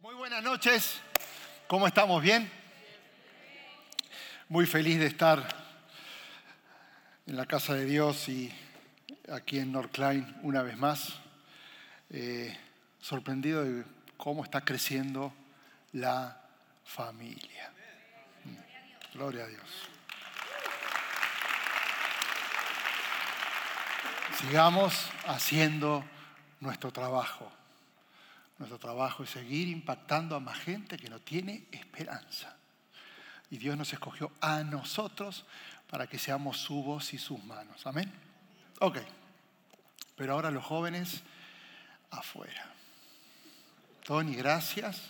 Muy buenas noches, ¿cómo estamos? ¿Bien? Muy feliz de estar en la casa de Dios y aquí en Northline una vez más. Sorprendido de cómo está creciendo la familia. Gloria a Dios. Sigamos haciendo nuestro trabajo. Nuestro trabajo es seguir impactando a más gente que no tiene esperanza. Y Dios nos escogió a nosotros para que seamos su voz y sus manos. Amén. Ok. Pero ahora los jóvenes afuera. Tony, gracias.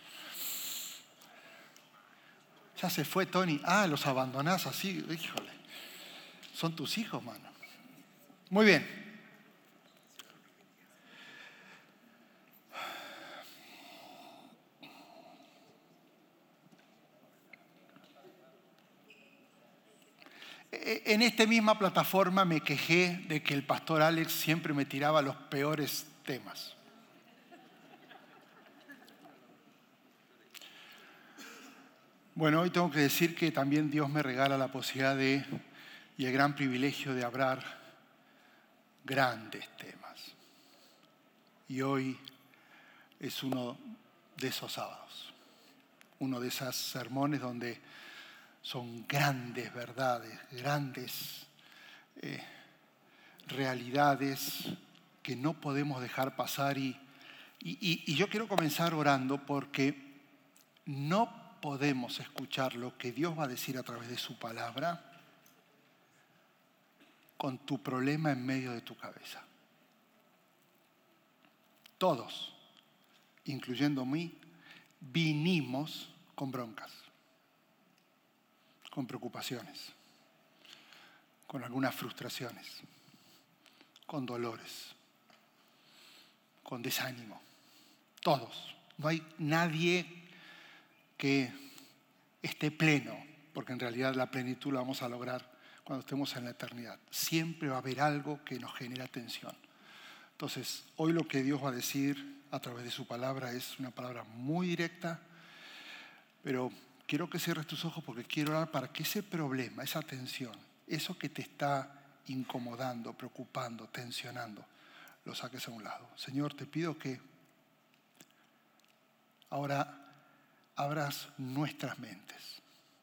Ya se fue Tony. Ah, los abandonás así. Híjole. Son tus hijos, mano. Muy bien. En esta misma plataforma me quejé de que el pastor Alex siempre me tiraba los peores temas. Bueno, hoy tengo que decir que también Dios me regala la posibilidad y el gran privilegio de hablar grandes temas. Y hoy es uno de esos sábados, uno de esos sermones donde son grandes verdades, grandes realidades que no podemos dejar pasar. Y yo quiero comenzar orando porque no podemos escuchar lo que Dios va a decir a través de su palabra con tu problema en medio de tu cabeza. Todos, incluyendo mí, vinimos con broncas, con preocupaciones, con algunas frustraciones, con dolores, con desánimo. Todos. No hay nadie que esté pleno, porque en realidad la plenitud la vamos a lograr cuando estemos en la eternidad. Siempre va a haber algo que nos genera tensión. Entonces, hoy lo que Dios va a decir a través de su palabra es una palabra muy directa, pero quiero que cierres tus ojos porque quiero orar para que ese problema, esa tensión, eso que te está incomodando, preocupando, tensionando, lo saques a un lado. Señor, te pido que ahora abras nuestras mentes,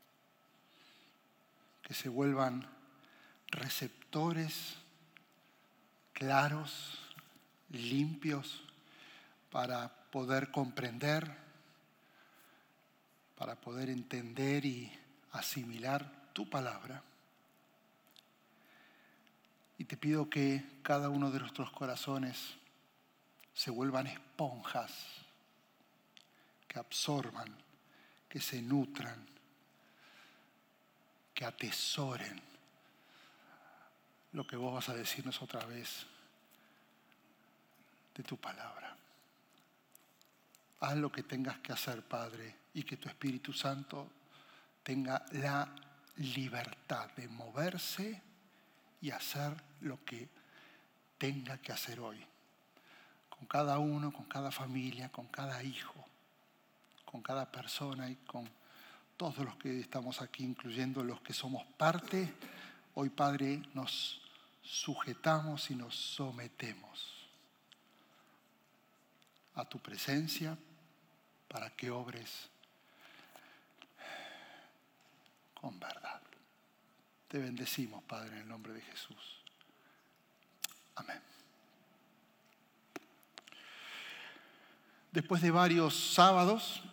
que se vuelvan receptores claros, limpios, para poder comprender, para poder entender y asimilar tu palabra. Y te pido que cada uno de nuestros corazones se vuelvan esponjas, que absorban, que se nutran, que atesoren lo que vos vas a decirnos otra vez de tu palabra. Haz lo que tengas que hacer, Padre, y que tu Espíritu Santo tenga la libertad de moverse y hacer lo que tenga que hacer hoy. Con cada uno, con cada familia, con cada hijo, con cada persona y con todos los que estamos aquí, incluyendo los que somos parte. Hoy, Padre, nos sujetamos y nos sometemos a tu presencia para que obres con verdad. Te bendecimos, Padre, en el nombre de Jesús. Amén. Después de varios sábados,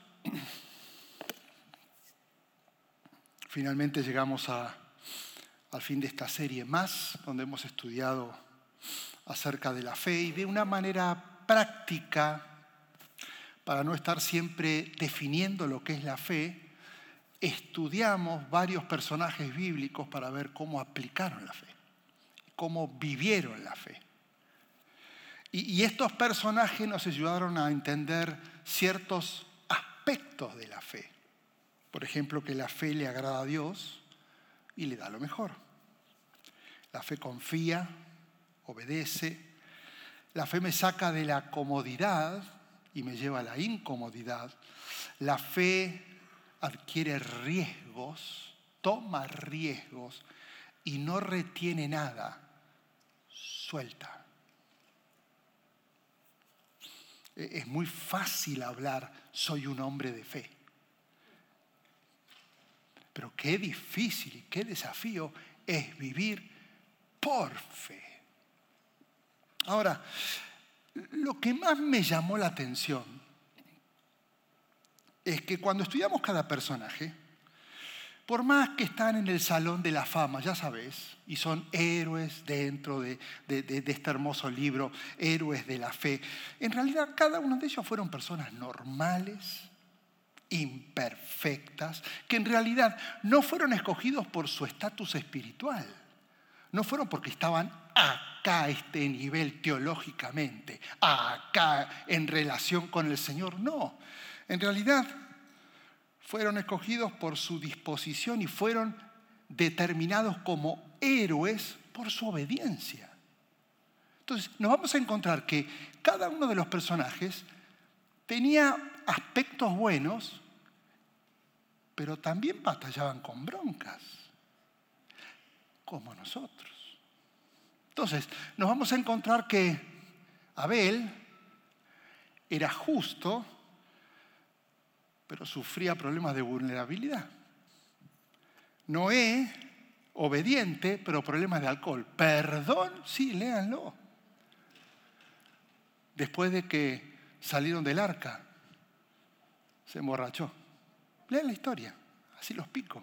finalmente llegamos al fin de esta serie más, donde hemos estudiado acerca de la fe y de una manera práctica, para no estar siempre definiendo lo que es la fe, estudiamos varios personajes bíblicos para ver cómo aplicaron la fe, cómo vivieron la fe. Y estos personajes nos ayudaron a entender ciertos aspectos de la fe. Por ejemplo, que la fe le agrada a Dios y le da lo mejor. La fe confía, obedece. La fe me saca de la comodidad y me lleva a la incomodidad. La fe adquiere riesgos, toma riesgos y no retiene nada, suelta. Es muy fácil hablar, soy un hombre de fe. Pero qué difícil y qué desafío es vivir por fe. Ahora, lo que más me llamó la atención es que cuando estudiamos cada personaje, por más que están en el salón de la fama, ya sabes, y son héroes dentro de este hermoso libro, héroes de la fe, en realidad cada uno de ellos fueron personas normales, imperfectas, que en realidad no fueron escogidos por su estatus espiritual, no fueron porque estaban acá a este nivel teológicamente, acá en relación con el Señor, no, en realidad fueron escogidos por su disposición y fueron determinados como héroes por su obediencia. Entonces, nos vamos a encontrar que cada uno de los personajes tenía aspectos buenos, pero también batallaban con broncas, como nosotros. Entonces, nos vamos a encontrar que Abel era justo, pero sufría problemas de vulnerabilidad. Noé, obediente, pero problemas de alcohol. Perdón, sí, léanlo. Después de que salieron del arca, se emborrachó. Lean la historia, así los pico.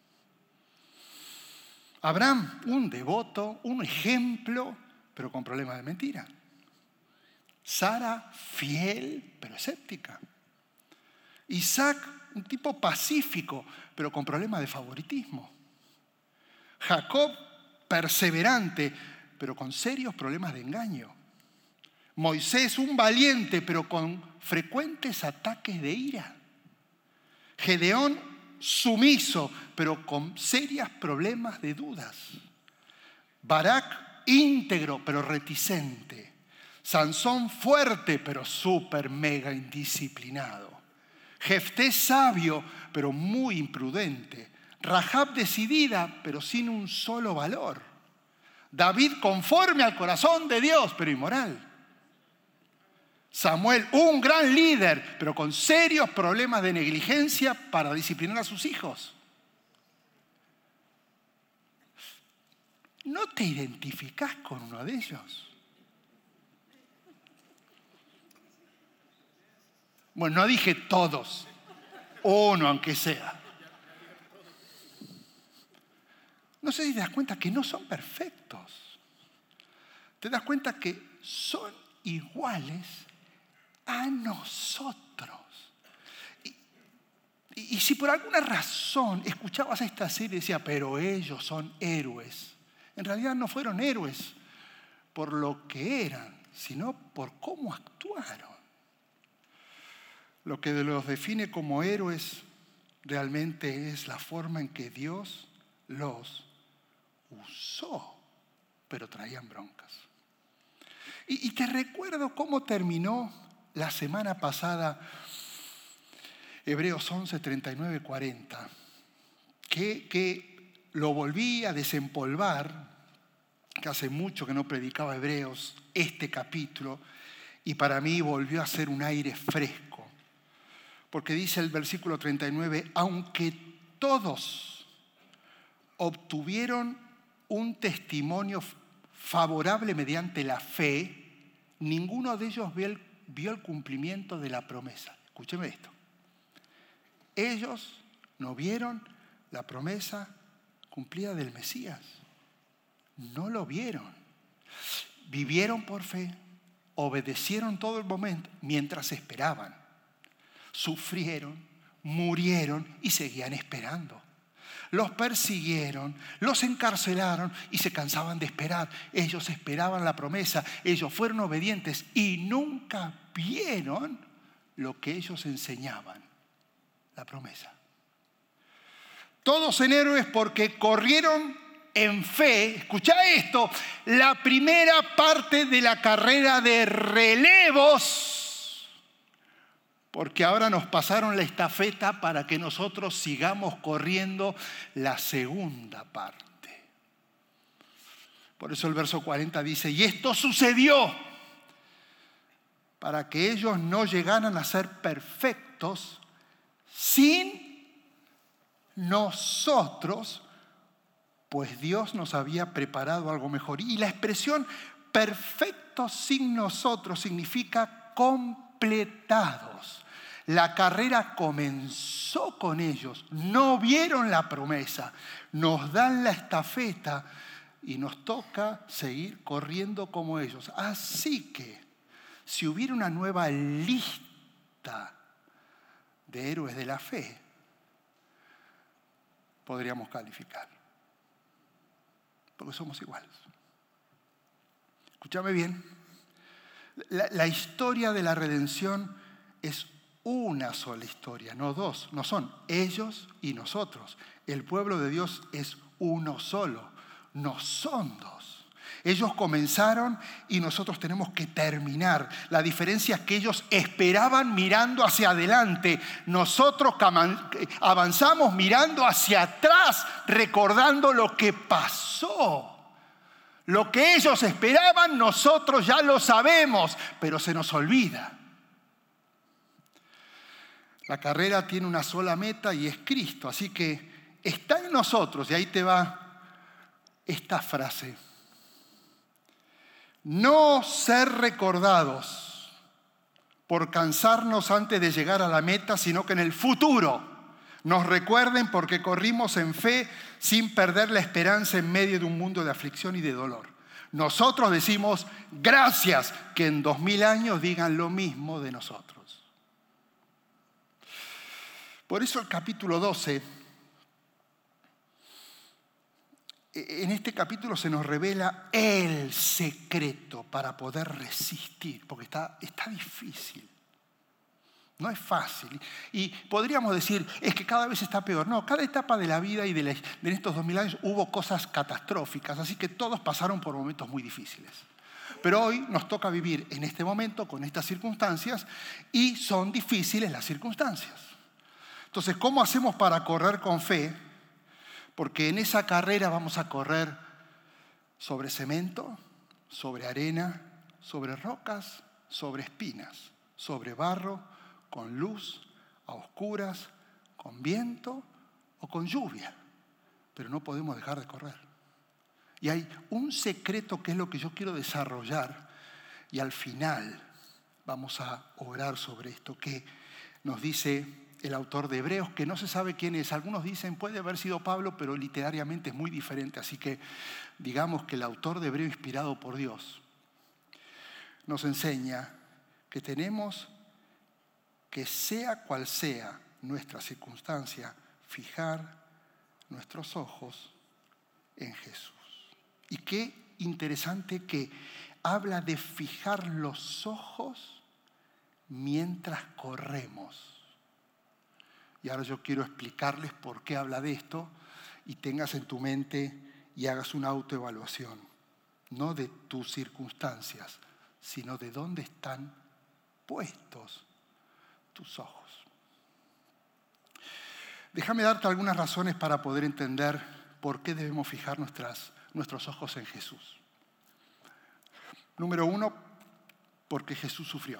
Abraham, un devoto, un ejemplo, pero con problemas de mentira. Sara, fiel, pero escéptica. Isaac, un tipo pacífico, pero con problemas de favoritismo. Jacob, perseverante, pero con serios problemas de engaño. Moisés, un valiente, pero con frecuentes ataques de ira. Gedeón, sumiso, pero con serios problemas de dudas. Barak, íntegro, pero reticente. Sansón, fuerte, pero súper mega indisciplinado. Jefté, sabio, pero muy imprudente. Rahab, decidida, pero sin un solo valor. David, conforme al corazón de Dios, pero inmoral. Samuel, un gran líder, pero con serios problemas de negligencia para disciplinar a sus hijos. ¿No te identificás con uno de ellos? Bueno, no dije todos, uno aunque sea. No sé si te das cuenta que no son perfectos. Te das cuenta que son iguales a nosotros. Y si por alguna razón escuchabas esta serie y decías, pero ellos son héroes, en realidad no fueron héroes por lo que eran, sino por cómo actuaron. Lo que los define como héroes realmente es la forma en que Dios los usó, pero traían broncas. Y te recuerdo cómo terminó la semana pasada Hebreos 11, 39, 40, que lo volví a desempolvar, que hace mucho que no predicaba Hebreos, este capítulo, y para mí volvió a ser un aire fresco. Porque dice el versículo 39, aunque todos obtuvieron un testimonio favorable mediante la fe, ninguno de ellos vio el cumplimiento de la promesa. Escúcheme esto. Ellos no vieron la promesa cumplida del Mesías. No lo vieron. Vivieron por fe, obedecieron todo el momento mientras esperaban. Sufrieron, murieron y seguían esperando. Los persiguieron, los encarcelaron y se cansaban de esperar. Ellos esperaban la promesa, ellos fueron obedientes y nunca vieron lo que ellos enseñaban, la promesa. Todos en héroes porque corrieron en fe, escucha esto, la primera parte de la carrera de relevos porque ahora nos pasaron la estafeta para que nosotros sigamos corriendo la segunda parte. Por eso el verso 40 dice, y esto sucedió para que ellos no llegaran a ser perfectos sin nosotros, pues Dios nos había preparado algo mejor. Y la expresión perfectos sin nosotros significa completados. La carrera comenzó con ellos, no vieron la promesa, nos dan la estafeta y nos toca seguir corriendo como ellos. Así que, si hubiera una nueva lista de héroes de la fe, podríamos calificar. Porque somos iguales. Escúchame bien. La historia de la redención es una sola historia, no dos. No son ellos y nosotros. El pueblo de Dios es uno solo. No son dos. Ellos comenzaron y nosotros tenemos que terminar. La diferencia es que ellos esperaban mirando hacia adelante. Nosotros avanzamos mirando hacia atrás, recordando lo que pasó. Lo que ellos esperaban, nosotros ya lo sabemos, pero se nos olvida. La carrera tiene una sola meta y es Cristo. Así que está en nosotros, y ahí te va esta frase. No ser recordados por cansarnos antes de llegar a la meta, sino que en el futuro nos recuerden porque corrimos en fe sin perder la esperanza en medio de un mundo de aflicción y de dolor. Nosotros decimos gracias, que en 2000 años digan lo mismo de nosotros. Por eso el capítulo 12, en este capítulo se nos revela el secreto para poder resistir, porque está difícil. No es fácil. Y podríamos decir, es que cada vez está peor. No, cada etapa de la vida y de estos 2000 años hubo cosas catastróficas, así que todos pasaron por momentos muy difíciles. Pero hoy nos toca vivir en este momento con estas circunstancias y son difíciles las circunstancias. Entonces, ¿cómo hacemos para correr con fe? Porque en esa carrera vamos a correr sobre cemento, sobre arena, sobre rocas, sobre espinas, sobre barro, con luz, a oscuras, con viento o con lluvia. Pero no podemos dejar de correr. Y hay un secreto que es lo que yo quiero desarrollar y al final vamos a orar sobre esto que nos dice el autor de Hebreos, que no se sabe quién es. Algunos dicen puede haber sido Pablo, pero literariamente es muy diferente. Así que digamos que el autor de Hebreo, inspirado por Dios, nos enseña que tenemos que, sea cual sea nuestra circunstancia, fijar nuestros ojos en Jesús. Y qué interesante que habla de fijar los ojos mientras corremos. Y ahora yo quiero explicarles por qué habla de esto y tengas en tu mente y hagas una autoevaluación. No de tus circunstancias, sino de dónde están puestos tus ojos. Déjame darte algunas razones para poder entender por qué debemos fijar nuestros ojos en Jesús. Número 1, porque Jesús sufrió.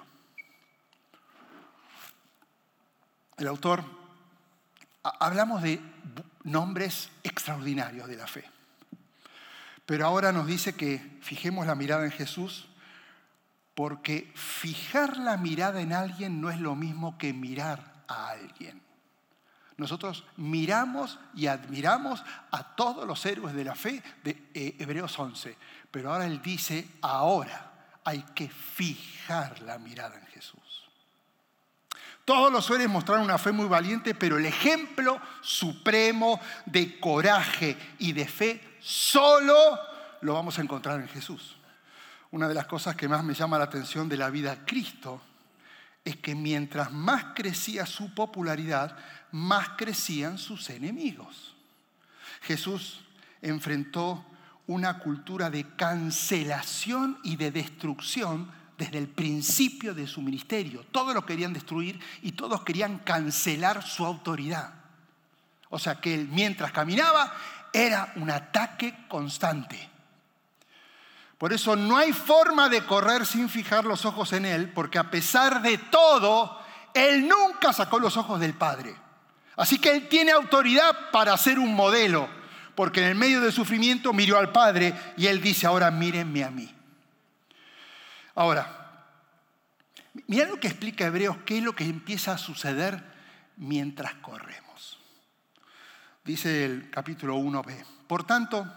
El autor, hablamos de nombres extraordinarios de la fe, pero ahora nos dice que fijemos la mirada en Jesús, porque fijar la mirada en alguien no es lo mismo que mirar a alguien. Nosotros miramos y admiramos a todos los héroes de la fe de Hebreos 11. Pero ahora él dice, ahora hay que fijar la mirada en Jesús. Todos los héroes mostraron una fe muy valiente, pero el ejemplo supremo de coraje y de fe solo lo vamos a encontrar en Jesús. Una de las cosas que más me llama la atención de la vida de Cristo es que mientras más crecía su popularidad, más crecían sus enemigos. Jesús enfrentó una cultura de cancelación y de destrucción desde el principio de su ministerio. Todos lo querían destruir y todos querían cancelar su autoridad. O sea que él, mientras caminaba, era un ataque constante. Por eso no hay forma de correr sin fijar los ojos en él, porque a pesar de todo, él nunca sacó los ojos del Padre. Así que él tiene autoridad para ser un modelo, porque en el medio del sufrimiento miró al Padre y él dice, ahora mírenme a mí. Ahora, mirá lo que explica Hebreos, qué es lo que empieza a suceder mientras corremos. Dice el capítulo 1b. Por tanto,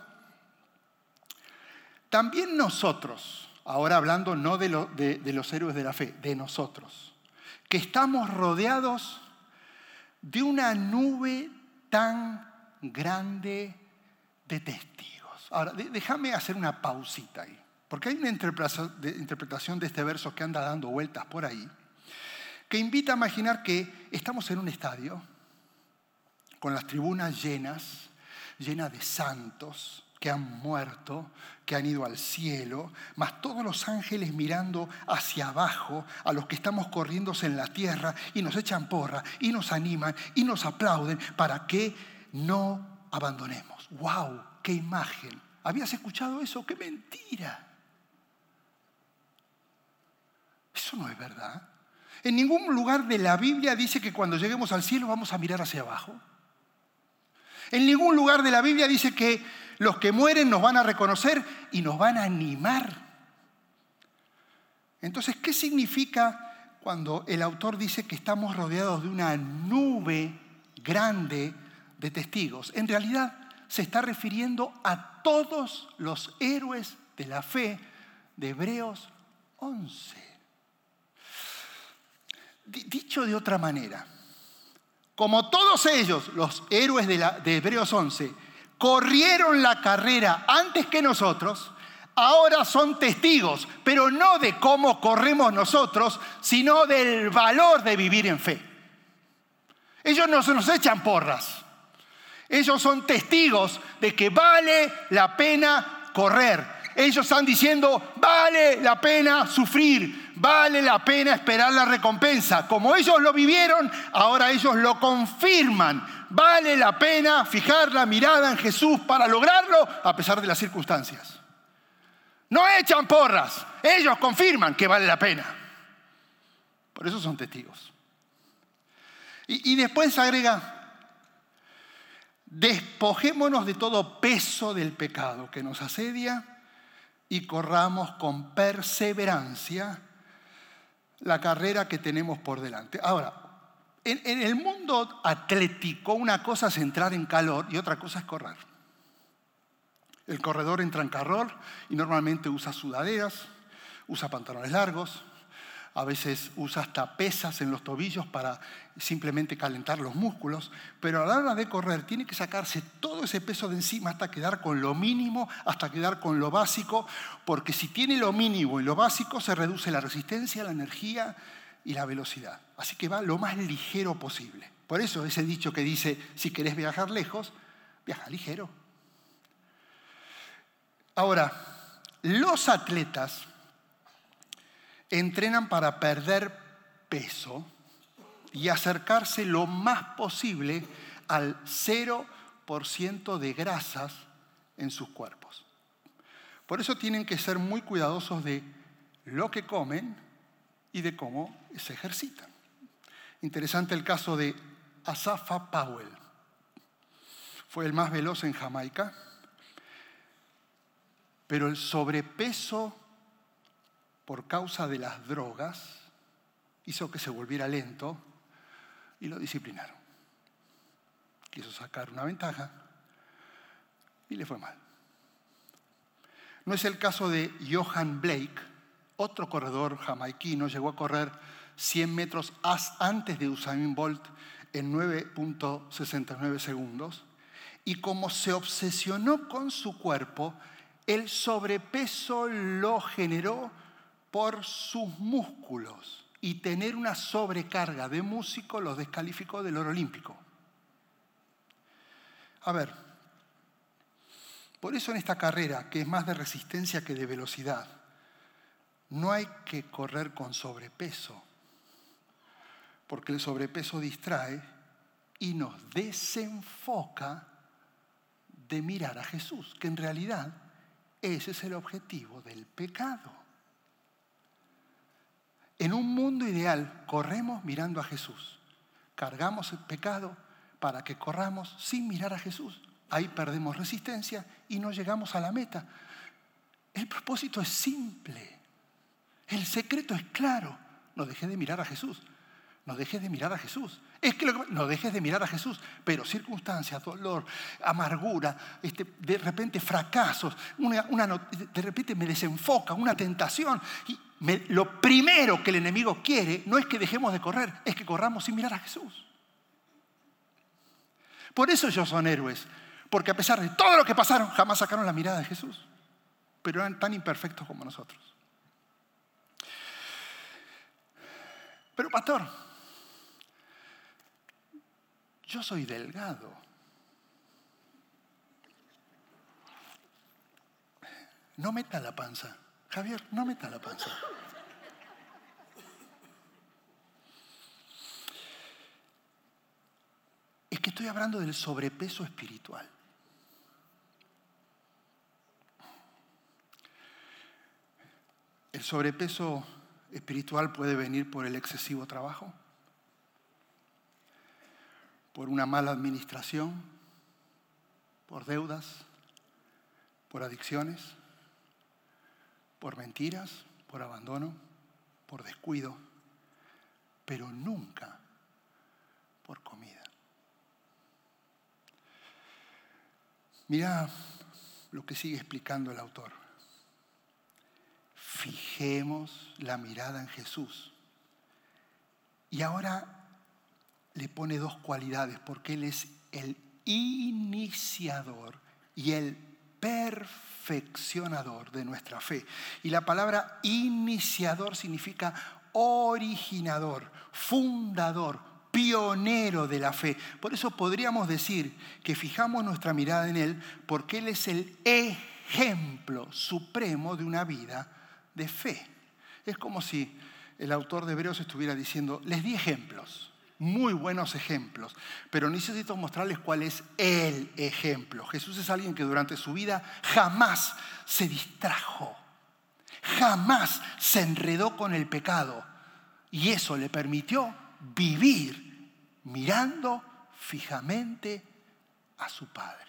también nosotros, ahora hablando no de los héroes de la fe, de nosotros, que estamos rodeados de una nube tan grande de testigos. Ahora, déjame hacer una pausita ahí, porque hay una interpretación de este verso que anda dando vueltas por ahí, que invita a imaginar que estamos en un estadio con las tribunas llenas de santos que han muerto, que han ido al cielo, más todos los ángeles mirando hacia abajo a los que estamos corriendo en la tierra y nos echan porra y nos animan y nos aplauden para que no abandonemos. ¡Wow! ¡Qué imagen! ¿Habías escuchado eso? ¡Qué mentira! Eso no es verdad. En ningún lugar de la Biblia dice que cuando lleguemos al cielo vamos a mirar hacia abajo. En ningún lugar de la Biblia dice que los que mueren nos van a reconocer y nos van a animar. Entonces, ¿qué significa cuando el autor dice que estamos rodeados de una nube grande de testigos? En realidad se está refiriendo a todos los héroes de la fe de Hebreos 11. Dicho de otra manera, como todos ellos, los héroes de Hebreos 11, corrieron la carrera antes que nosotros, ahora son testigos, pero no de cómo corremos nosotros, sino del valor de vivir en fe. Ellos no se nos echan porras. Ellos son testigos de que vale la pena correr. Ellos están diciendo, vale la pena sufrir, vale la pena esperar la recompensa. Como ellos lo vivieron, ahora ellos lo confirman. Vale la pena fijar la mirada en Jesús para lograrlo a pesar de las circunstancias. No echan porras, ellos confirman que vale la pena. Por eso son testigos. Y después agrega, despojémonos de todo peso del pecado que nos asedia y corramos con perseverancia la carrera que tenemos por delante. Ahora, en el mundo atlético, una cosa es entrar en calor y otra cosa es correr. El corredor entra en calor y normalmente usa sudaderas, usa pantalones largos, a veces usa hasta pesas en los tobillos para simplemente calentar los músculos, pero a la hora de correr tiene que sacarse todo ese peso de encima hasta quedar con lo mínimo, hasta quedar con lo básico, porque si tiene lo mínimo y lo básico se reduce la resistencia, la energía y la velocidad. Así que va lo más ligero posible. Por eso ese dicho que dice, si querés viajar lejos, viaja ligero. Ahora, los atletas entrenan para perder peso y acercarse lo más posible al 0% de grasas en sus cuerpos. Por eso tienen que ser muy cuidadosos de lo que comen y de cómo se ejercitan. Interesante el caso de Asafa Powell. Fue el más veloz en Jamaica, pero el sobrepeso por causa de las drogas hizo que se volviera lento y lo disciplinaron. Quiso sacar una ventaja y le fue mal. No es el caso de Johan Blake, otro corredor jamaiquino, llegó a correr 100 metros antes de Usain Bolt en 9.69 segundos y como se obsesionó con su cuerpo, el sobrepeso lo generó por sus músculos y tener una sobrecarga de músculo los descalificó del oro olímpico. A ver, por eso en esta carrera, que es más de resistencia que de velocidad, no hay que correr con sobrepeso, porque el sobrepeso distrae y nos desenfoca de mirar a Jesús, que en realidad ese es el objetivo del pecado. En un mundo ideal corremos mirando a Jesús, cargamos el pecado para que corramos sin mirar a Jesús. Ahí perdemos resistencia y no llegamos a la meta. El propósito es simple, el secreto es claro. No dejes de mirar a Jesús. No dejes de mirar a Jesús. No dejes de mirar a Jesús. Pero circunstancias, dolor, amargura, de repente fracasos, de repente me desenfoca, una tentación. Y lo primero que el enemigo quiere no es que dejemos de correr, es que corramos sin mirar a Jesús. Por eso ellos son héroes. Porque a pesar de todo lo que pasaron, jamás sacaron la mirada de Jesús. Pero eran tan imperfectos como nosotros. Pero pastor, yo soy delgado. No meta la panza. Javier, no meta la panza. Es que estoy hablando del sobrepeso espiritual. El sobrepeso espiritual puede venir por el excesivo trabajo, por una mala administración, por deudas, por adicciones, por mentiras, por abandono, por descuido, pero nunca por comida. Mira lo que sigue explicando el autor. Fijemos la mirada en Jesús. Y ahora le pone dos cualidades, porque Él es el iniciador y el perfeccionador de nuestra fe. Y la palabra iniciador significa originador, fundador, pionero de la fe. Por eso podríamos decir que fijamos nuestra mirada en Él, porque Él es el ejemplo supremo de una vida de fe. Es como si el autor de Hebreos estuviera diciendo, les di ejemplos, muy buenos ejemplos, pero necesito mostrarles cuál es el ejemplo. Jesús es alguien que durante su vida jamás se distrajo, jamás se enredó con el pecado, y eso le permitió vivir mirando fijamente a su Padre.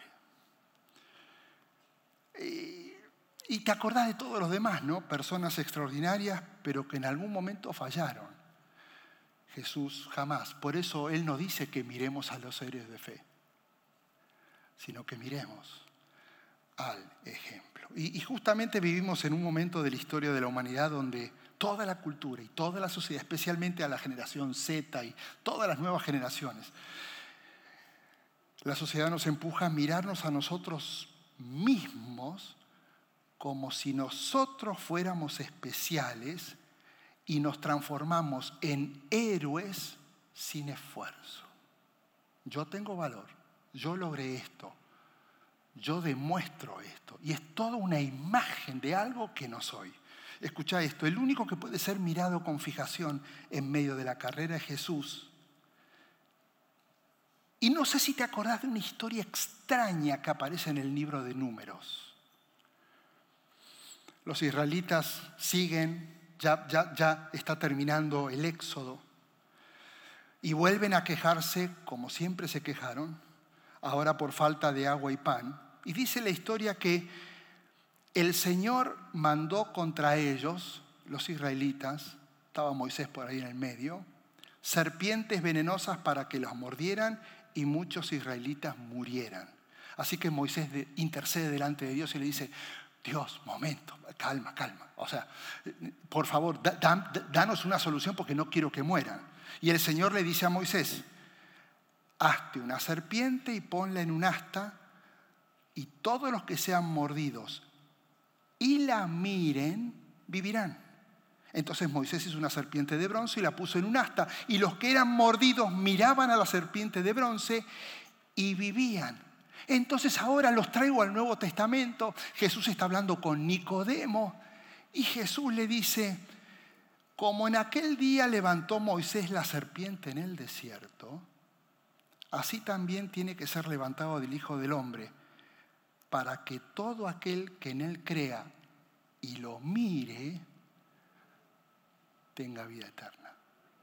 Y te acordás de todos los demás, ¿no? Personas extraordinarias, pero que en algún momento fallaron. Jesús jamás. Por eso Él no dice que miremos a los héroes de fe, sino que miremos al ejemplo. Y justamente vivimos en un momento de la historia de la humanidad donde toda la cultura y toda la sociedad, especialmente a la generación Z y todas las nuevas generaciones, la sociedad nos empuja a mirarnos a nosotros mismos como si nosotros fuéramos especiales y nos transformamos en héroes sin esfuerzo. Yo tengo valor, yo logré esto, yo demuestro esto, y es toda una imagen de algo que no soy. Escucha esto, el único que puede ser mirado con fijación en medio de la carrera es Jesús. Y no sé si te acordás de una historia extraña que aparece en el libro de Números. Los israelitas siguen, ya está terminando el éxodo, y vuelven a quejarse como siempre se quejaron, ahora por falta de agua y pan. Y dice la historia que el Señor mandó contra ellos, los israelitas, estaba Moisés por ahí en el medio, serpientes venenosas para que los mordieran y muchos israelitas murieran. Así que Moisés intercede delante de Dios y le dice, Dios, momento, calma. O sea, por favor, danos una solución porque no quiero que mueran. Y el Señor le dice a Moisés, hazte una serpiente y ponla en un asta, y todos los que sean mordidos y la miren, vivirán. Entonces Moisés hizo una serpiente de bronce y la puso en un asta, y los que eran mordidos miraban a la serpiente de bronce y vivían. Entonces ahora los traigo al Nuevo Testamento. Jesús está hablando con Nicodemo Y Jesús le dice, como en aquel día levantó Moisés la serpiente en el desierto, así también tiene que ser levantado del Hijo del Hombre, para que todo aquel que en él crea y lo mire, tenga vida eterna.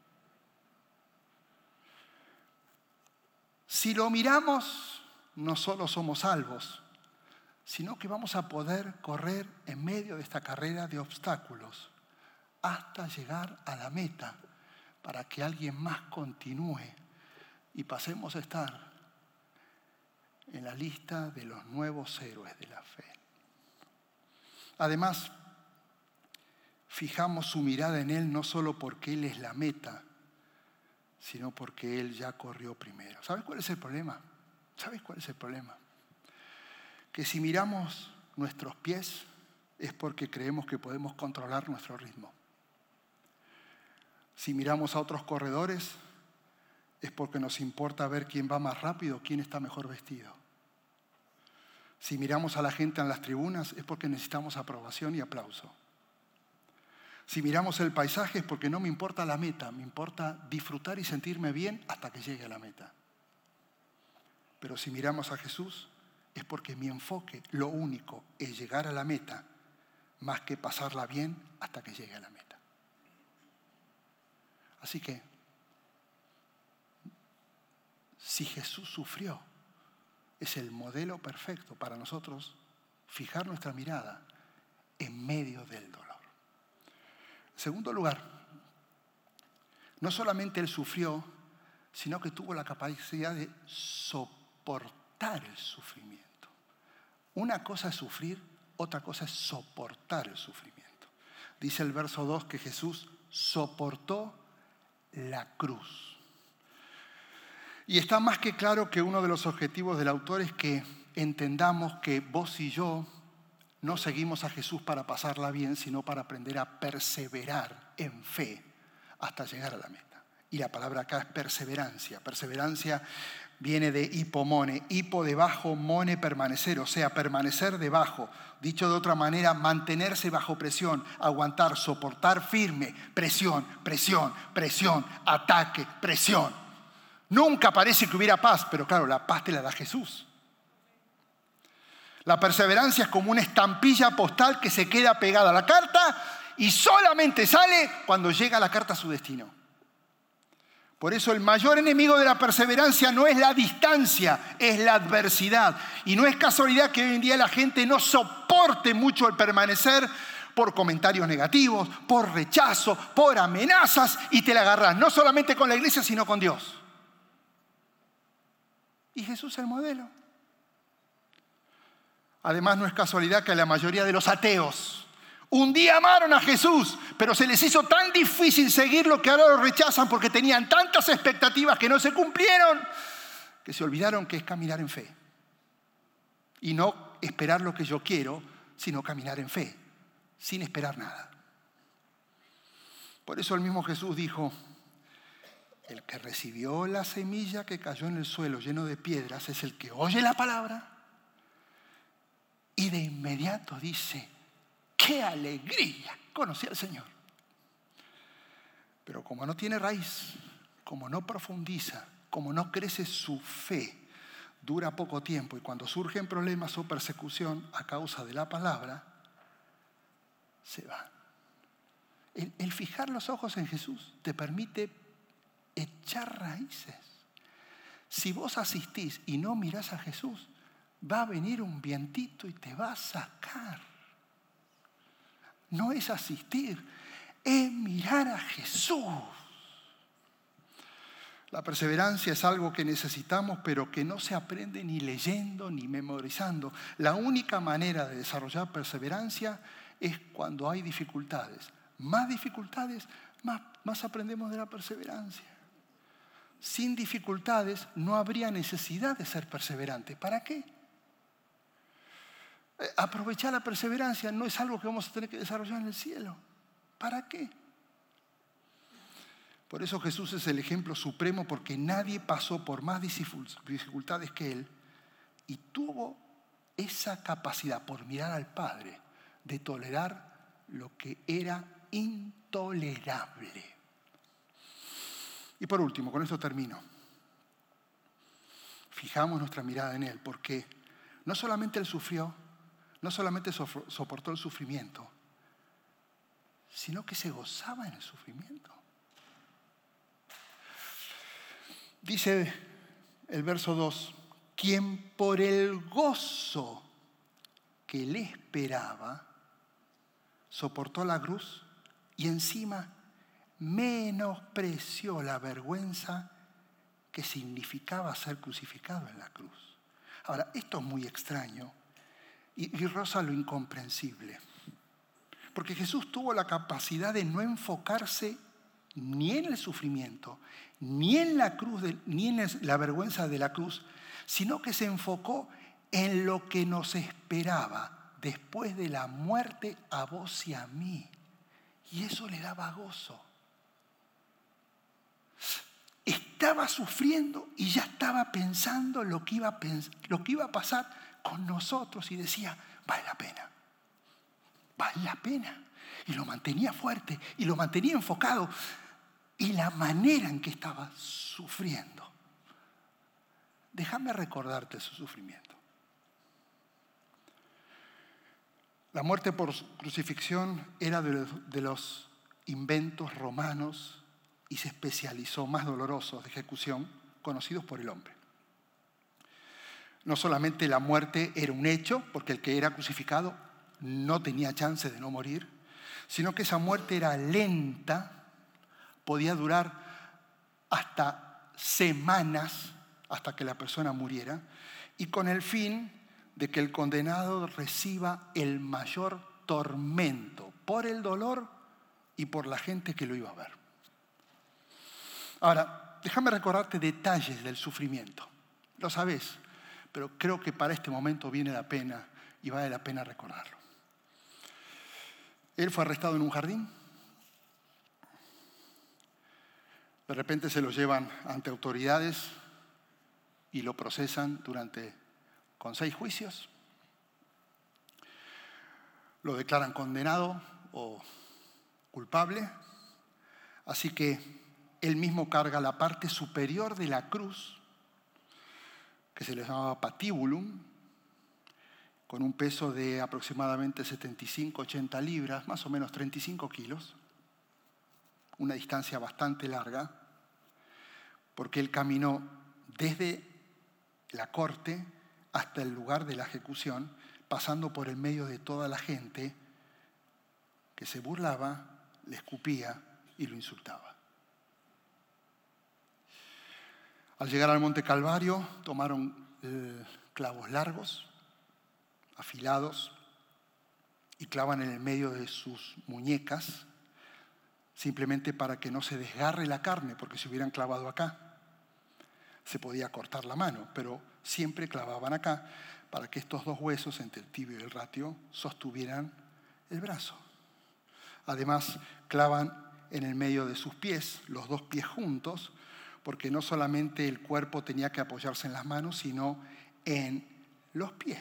Si lo miramos, no solo somos salvos, sino que vamos a poder correr en medio de esta carrera de obstáculos hasta llegar a la meta, para que alguien más continúe y pasemos a estar en la lista de los nuevos héroes de la fe. Además, fijamos su mirada en Él no solo porque Él es la meta, sino porque Él ya corrió primero. ¿Sabes cuál es el problema? ¿Sabes cuál es el problema? Que si miramos nuestros pies es porque creemos que podemos controlar nuestro ritmo. Si miramos a otros corredores es porque nos importa ver quién va más rápido, quién está mejor vestido. Si miramos a la gente en las tribunas es porque necesitamos aprobación y aplauso. Si miramos el paisaje es porque no me importa la meta, me importa disfrutar y sentirme bien hasta que llegue a la meta. Pero si miramos a Jesús es porque mi enfoque, lo único, es llegar a la meta, más que pasarla bien hasta que llegue a la meta. Así que, si Jesús sufrió, es el modelo perfecto para nosotros fijar nuestra mirada en medio del dolor. En segundo lugar, no solamente Él sufrió, sino que tuvo la capacidad de soportar el sufrimiento. Una cosa es sufrir, otra cosa es soportar el sufrimiento. Dice el verso 2 que Jesús soportó la cruz. Y está más que claro que uno de los objetivos del autor es que entendamos que vos y yo no seguimos a Jesús para pasarla bien, sino para aprender a perseverar en fe hasta llegar a la meta. Y la palabra acá es perseverancia. Perseverancia viene de hipomone. Hipo debajo, mone permanecer, o sea, permanecer debajo. Dicho de otra manera, mantenerse bajo presión, aguantar, soportar firme, presión, presión, presión, ataque, presión. Nunca parece que hubiera paz, pero claro, la paz te la da Jesús. La perseverancia es como una estampilla postal que se queda pegada a la carta y solamente sale cuando llega la carta a su destino. Por eso el mayor enemigo de la perseverancia no es la distancia, es la adversidad. Y no es casualidad que hoy en día la gente no soporte mucho el permanecer por comentarios negativos, por rechazo, por amenazas, y te la agarras no solamente con la iglesia, sino con Dios. Y Jesús es el modelo. Además, no es casualidad que la mayoría de los ateos un día amaron a Jesús, pero se les hizo tan difícil seguirlo que ahora lo rechazan porque tenían tantas expectativas que no se cumplieron, que se olvidaron que es caminar en fe. Y no esperar lo que yo quiero, sino caminar en fe, sin esperar nada. Por eso el mismo Jesús dijo, el que recibió la semilla que cayó en el suelo lleno de piedras es el que oye la palabra y de inmediato dice, ¡qué alegría! Conocí al Señor. Pero como no tiene raíz, como no profundiza, como no crece su fe, dura poco tiempo y cuando surgen problemas o persecución a causa de la palabra, se va. El fijar los ojos en Jesús te permite echar raíces. Si vos asistís y no mirás a Jesús, va a venir un vientito y te va a sacar. No es asistir, es mirar a Jesús. La perseverancia es algo que necesitamos, pero que no se aprende ni leyendo ni memorizando. La única manera de desarrollar perseverancia es cuando hay dificultades. Más dificultades, más aprendemos de la perseverancia. Sin dificultades no habría necesidad de ser perseverante. ¿Para qué? Aprovechar la perseverancia no es algo que vamos a tener que desarrollar en el cielo. ¿Para qué? Por eso Jesús es el ejemplo supremo, porque nadie pasó por más dificultades que Él y tuvo esa capacidad por mirar al Padre de tolerar lo que era intolerable. Y por último, con esto termino. Fijamos nuestra mirada en Él, porque no solamente Él sufrió, no solamente soportó el sufrimiento, sino que se gozaba en el sufrimiento. Dice el verso 2, quien por el gozo que le esperaba, soportó la cruz y encima menospreció la vergüenza que significaba ser crucificado en la cruz. Ahora, esto es muy extraño y roza lo incomprensible. Porque Jesús tuvo la capacidad de no enfocarse ni en el sufrimiento, ni en la cruz, ni en la vergüenza de la cruz, sino que se enfocó en lo que nos esperaba después de la muerte a vos y a mí. Y eso le daba gozo. Estaba sufriendo y ya estaba pensando lo que iba a pasar con nosotros y decía, vale la pena. Vale la pena. Y lo mantenía fuerte y lo mantenía enfocado. Y la manera en que estaba sufriendo. Déjame recordarte su sufrimiento. La muerte por crucifixión era de los inventos romanos y se especializó más dolorosos de ejecución conocidos por el hombre. No solamente la muerte era un hecho, porque el que era crucificado no tenía chance de no morir, sino que esa muerte era lenta, podía durar hasta semanas hasta que la persona muriera, y con el fin de que el condenado reciba el mayor tormento por el dolor y por la gente que lo iba a ver. Ahora, déjame recordarte detalles del sufrimiento. Lo sabés, pero creo que para este momento viene la pena y vale la pena recordarlo. Él fue arrestado en un jardín. De repente se lo llevan ante autoridades y lo procesan con 6 juicios. Lo declaran condenado o culpable. Así que él mismo carga la parte superior de la cruz, que se le llamaba patibulum, con un peso de aproximadamente 75-80 libras, más o menos 35 kilos, una distancia bastante larga, porque él caminó desde la corte hasta el lugar de la ejecución, pasando por el medio de toda la gente que se burlaba, le escupía y lo insultaba. Al llegar al Monte Calvario, tomaron clavos largos, afilados, y clavan en el medio de sus muñecas, simplemente para que no se desgarre la carne, porque si hubieran clavado acá, se podía cortar la mano, pero siempre clavaban acá para que estos 2 huesos, entre el tibio y el ratio, sostuvieran el brazo. Además, clavan en el medio de sus pies, los 2 pies juntos, porque no solamente el cuerpo tenía que apoyarse en las manos, sino en los pies.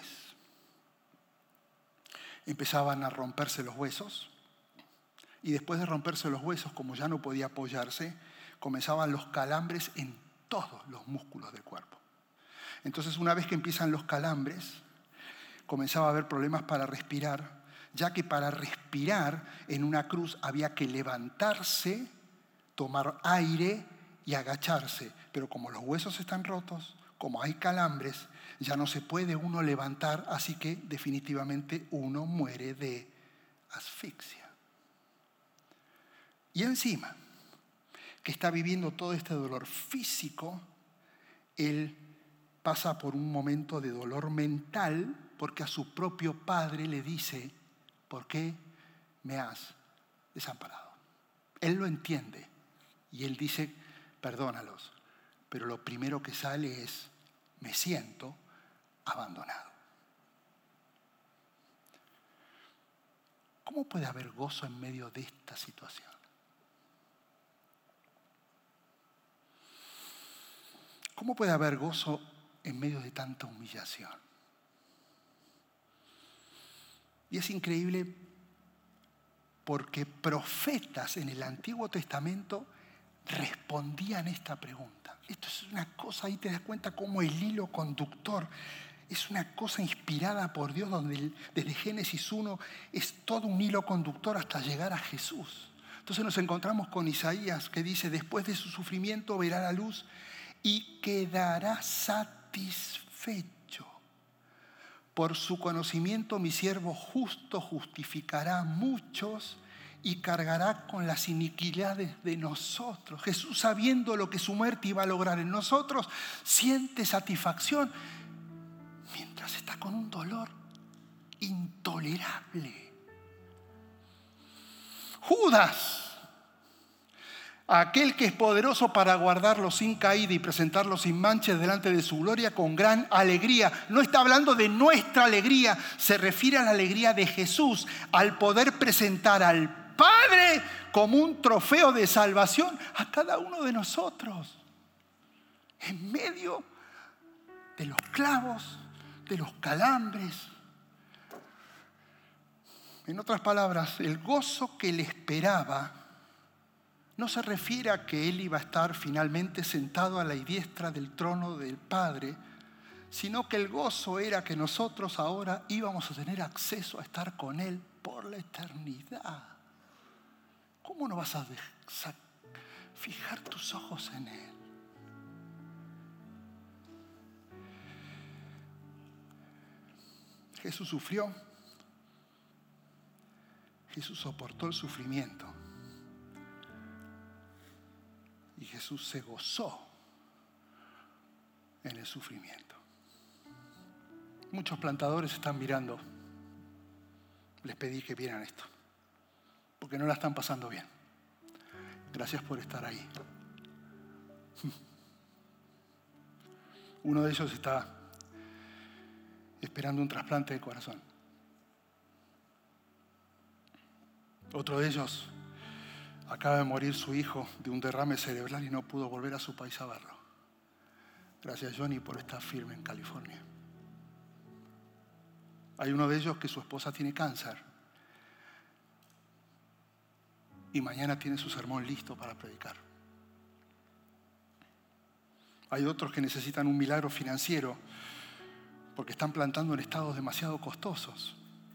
Empezaban a romperse los huesos, y después de romperse los huesos, como ya no podía apoyarse, comenzaban los calambres en todos los músculos del cuerpo. Entonces, una vez que empiezan los calambres, comenzaba a haber problemas para respirar, ya que para respirar en una cruz había que levantarse, tomar aire y agacharse. Pero como los huesos están rotos, como hay calambres, ya no se puede uno levantar, así que definitivamente uno muere de asfixia. Y encima, que está viviendo todo este dolor físico, él pasa por un momento de dolor mental porque a su propio padre le dice, ¿por qué me has desamparado? Él lo entiende y él dice, perdónalos, pero lo primero que sale es, me siento abandonado. ¿Cómo puede haber gozo en medio de esta situación? ¿Cómo puede haber gozo en medio de tanta humillación? Y es increíble porque profetas en el Antiguo Testamento respondían esta pregunta. Esto es una cosa, ahí te das cuenta cómo el hilo conductor es una cosa inspirada por Dios, donde desde Génesis 1 es todo un hilo conductor hasta llegar a Jesús. Entonces nos encontramos con Isaías que dice: después de su sufrimiento verá la luz y quedará satisfecho. Por su conocimiento mi siervo justo justificará a muchos y cargará con las iniquidades de nosotros. Jesús, sabiendo lo que su muerte iba a lograr en nosotros, siente satisfacción mientras está con un dolor intolerable. Judas, aquel que es poderoso para guardarlo sin caída y presentarlo sin manchas delante de su gloria con gran alegría. No está hablando de nuestra alegría, se refiere a la alegría de Jesús al poder presentar al Padre como un trofeo de salvación a cada uno de nosotros. En medio de los clavos, de los calambres. En otras palabras, el gozo que le esperaba no se refiere a que él iba a estar finalmente sentado a la diestra del trono del Padre, sino que el gozo era que nosotros ahora íbamos a tener acceso a estar con él por la eternidad. ¿Cómo no vas a fijar tus ojos en él? Jesús sufrió. Jesús soportó el sufrimiento. Y Jesús se gozó en el sufrimiento. Muchos plantadores están mirando. Les pedí que vieran esto, porque no la están pasando bien. Gracias por estar ahí. Uno de ellos está esperando un trasplante de corazón. Otro de ellos acaba de morir su hijo de un derrame cerebral y no pudo volver a su país a verlo. Gracias, Johnny, por estar firme en California. Hay uno de ellos que su esposa tiene cáncer y mañana tiene su sermón listo para predicar. Hay otros que necesitan un milagro financiero porque están plantando en estados demasiado costosos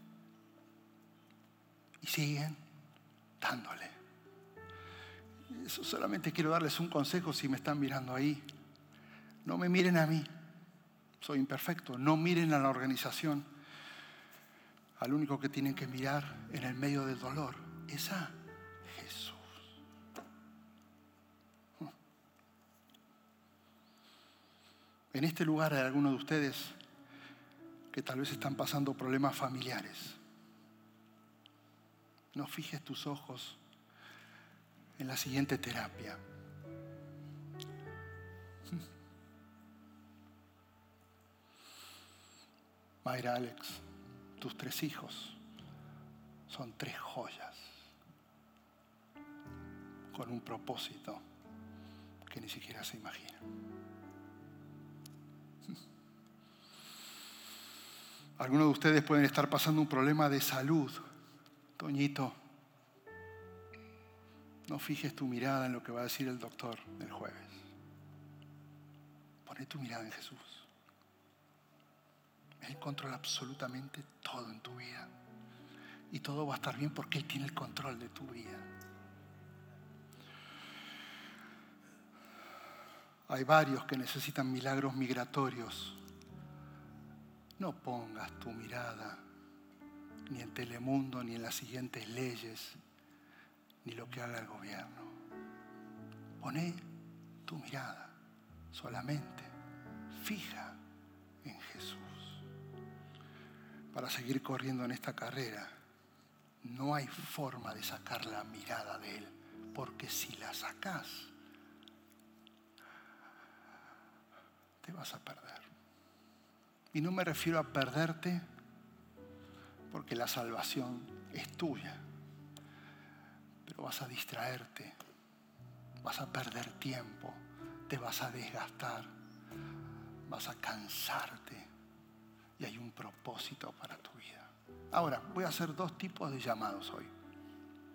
y siguen dándole. Eso solamente quiero darles un consejo si me están mirando ahí. No me miren a mí, soy imperfecto. No miren a la organización. Al único que tienen que mirar en el medio del dolor es a Jesús. En este lugar hay algunos de ustedes que tal vez están pasando problemas familiares. No fijes tus ojos en la siguiente terapia. Mayra, Alex, tus 3 hijos son 3 joyas con un propósito que ni siquiera se imagina. Algunos de ustedes pueden estar pasando un problema de salud. Toñito, no fijes tu mirada en lo que va a decir el doctor el jueves. Poné tu mirada en Jesús. Él controla absolutamente todo en tu vida. Y todo va a estar bien porque Él tiene el control de tu vida. Hay varios que necesitan milagros migratorios. No pongas tu mirada ni en Telemundo, ni en las siguientes leyes, ni lo que haga el gobierno. Poné tu mirada solamente fija en Jesús. Para seguir corriendo en esta carrera, no hay forma de sacar la mirada de Él, porque si la sacás, te vas a perder. Y no me refiero a perderte porque la salvación es tuya, pero vas a distraerte, vas a perder tiempo, te vas a desgastar, vas a cansarte y hay un propósito para tu vida. Ahora, voy a hacer 2 tipos de llamados hoy.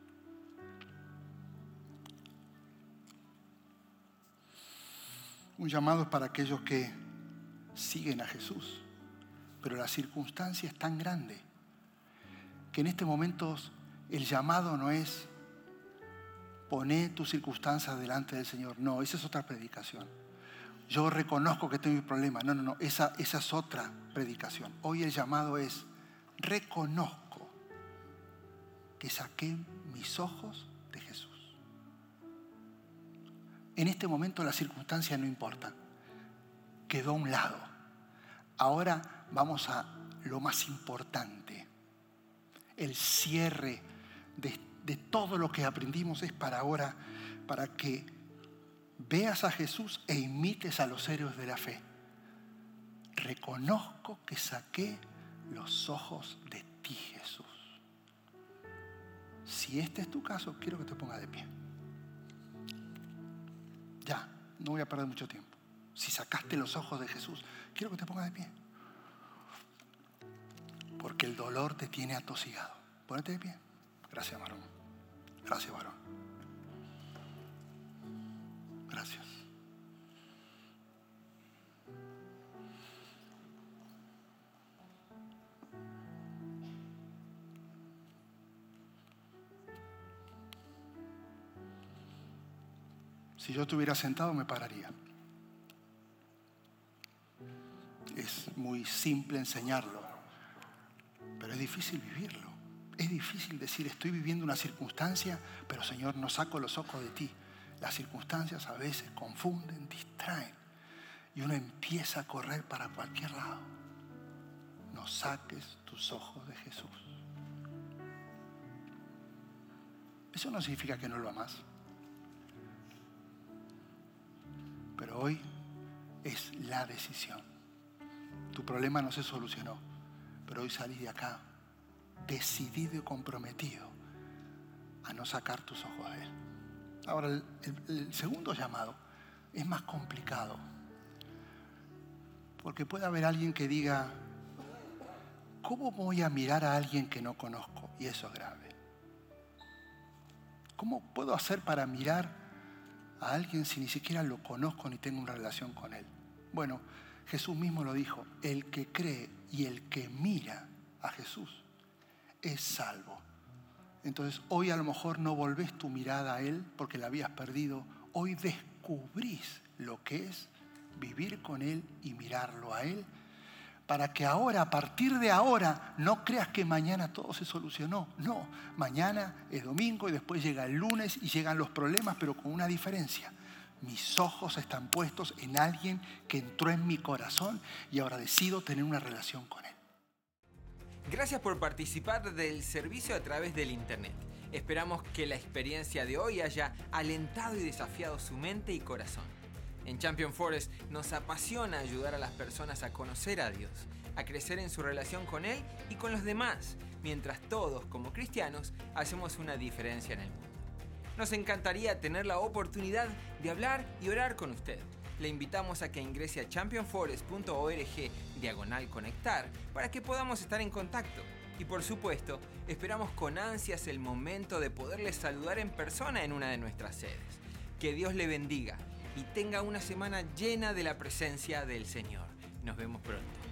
Un llamado es para aquellos que siguen a Jesús, pero la circunstancia es tan grande que en este momento el llamado no es poner tus circunstancias delante del Señor. No, esa es otra predicación. Yo reconozco que tengo un problema. No, esa es otra predicación. Hoy el llamado es: reconozco que saqué mis ojos de Jesús. En este momento las circunstancias no importan. Quedó a un lado. Ahora vamos a lo más importante. El cierre de todo lo que aprendimos es para ahora, para que veas a Jesús e imites a los héroes de la fe. Reconozco que saqué los ojos de ti, Jesús. Si este es tu caso, quiero que te pongas de pie. Ya, no voy a perder mucho tiempo. Si sacaste los ojos de Jesús, quiero que te pongas de pie. Porque el dolor te tiene atosigado. Ponete de pie. Gracias, varón. Gracias, varón. Gracias. Si yo estuviera sentado, me pararía. Es muy simple enseñarlo, pero es difícil vivirlo. Es difícil decir: estoy viviendo una circunstancia, pero Señor, no saco los ojos de ti. Las circunstancias a veces confunden, distraen, y uno empieza a correr para cualquier lado. No saques tus ojos de Jesús. Eso no significa que no lo amas. Pero hoy es la decisión. Tu problema no se solucionó, pero hoy salí de acá decidido y comprometido a no sacar tus ojos de Él. Ahora, el segundo llamado es más complicado, porque puede haber alguien que diga: ¿cómo voy a mirar a alguien que no conozco? Y eso es grave. ¿Cómo puedo hacer para mirar a alguien si ni siquiera lo conozco ni tengo una relación con él? Bueno, Jesús mismo lo dijo: el que cree y el que mira a Jesús es salvo. Entonces hoy a lo mejor no volvés tu mirada a Él porque la habías perdido. Hoy descubrís lo que es vivir con Él y mirarlo a Él, para que ahora, a partir de ahora, no creas que mañana todo se solucionó. No, mañana es domingo y después llega el lunes y llegan los problemas, pero con una diferencia. Mis ojos están puestos en alguien que entró en mi corazón y ahora decido tener una relación con Él. Gracias por participar del servicio a través del internet. Esperamos que la experiencia de hoy haya alentado y desafiado su mente y corazón. En Champion Forest nos apasiona ayudar a las personas a conocer a Dios, a crecer en su relación con Él y con los demás, mientras todos, como cristianos, hacemos una diferencia en el mundo. Nos encantaría tener la oportunidad de hablar y orar con usted. Le invitamos a que ingrese a championforest.org/conectar para que podamos estar en contacto. Y por supuesto, esperamos con ansias el momento de poderles saludar en persona en una de nuestras sedes. Que Dios le bendiga y tenga una semana llena de la presencia del Señor. Nos vemos pronto.